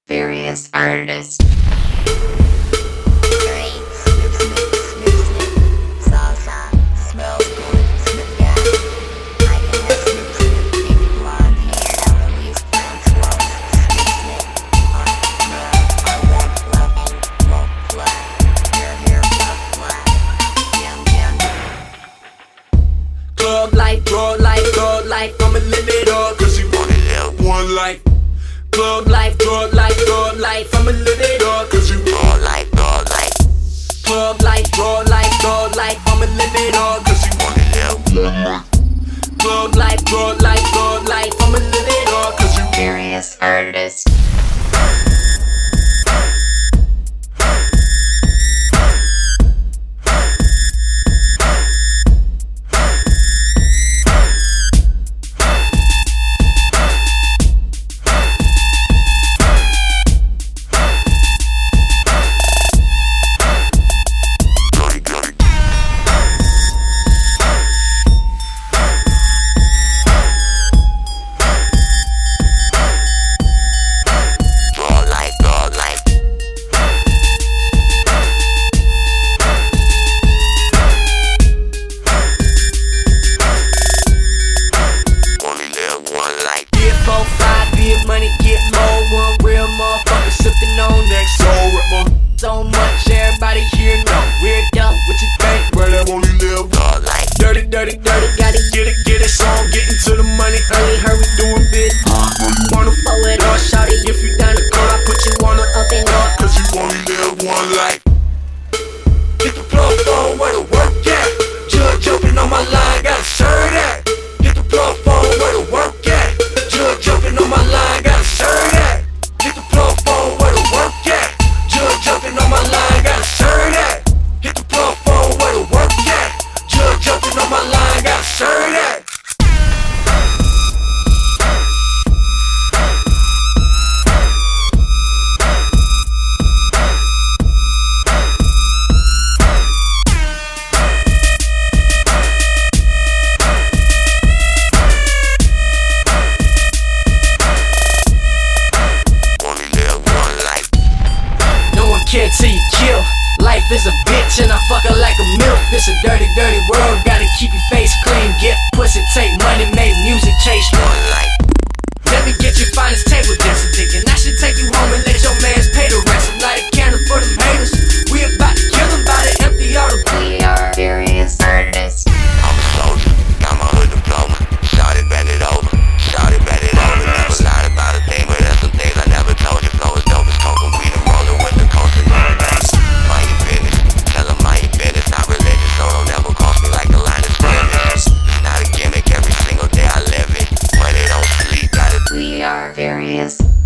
various artists. Thug life, I'ma live it up, cause you only live one life. Thug life, I'ma live it up, cause you thug life. Thug life, I'ma live it up, cause you only live one life. Thug life, I'ma live it up, cause you Various artists. Money, get more, one real motherfucker sipping on next. So much, everybody here know we're dumb. What you think? Well, I only live like dirty, gotta get it. So I'm getting to the money early, hurry doing bit. Wanna blow it all, shout it if you down to go. I put you on the up and up, cause you only live one life. Get the plug phone where the work at. Judge jumping on my line, got a shirt at. Get the plug phone where the work at. Judge jumping on my line, got a shirt at. Get the plug phone where the work at. Judge jumping on my line, got a shirt at. Get the plug phone where the work at. Judge jumping on my line, got a shirt at. Can't till you kill. Life is a bitch and I fuck her like a milk. This a dirty world, gotta keep your face clean. Get pussy, take money, make music, chase one life. Let me get your finest table dancing, thinking I should take you home and let your mans pay the rest. I'm not a candle for them haters. We about to kill them by the empty all the. We are various artists. I'm a soldier, got my hood diploma. Started, bend it over. Never lied about a thing, but there's some things I never told you. Flow is dope as coke, we done rollin' with the culture. Mind your business, tell them mind your business. Not religious, so don't ever cross me like the line is business. Not a gimmick, every single day I live it. When it don't sleep, gotta. We are various